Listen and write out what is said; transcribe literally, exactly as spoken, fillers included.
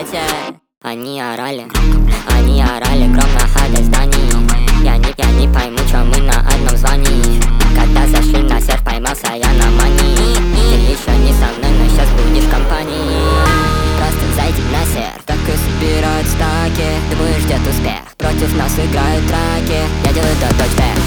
Вася. Они орали, они орали громко ходя зданий. Я не, я не пойму, чё мы на одном звании. Когда зашли на серф, поймался я на мании. Ты еще не со мной, но сейчас будешь в компании. Просто зайди на серф, так и собирают стаки. Ты будешь ждет успех, против нас играют драки. Я делаю то точка.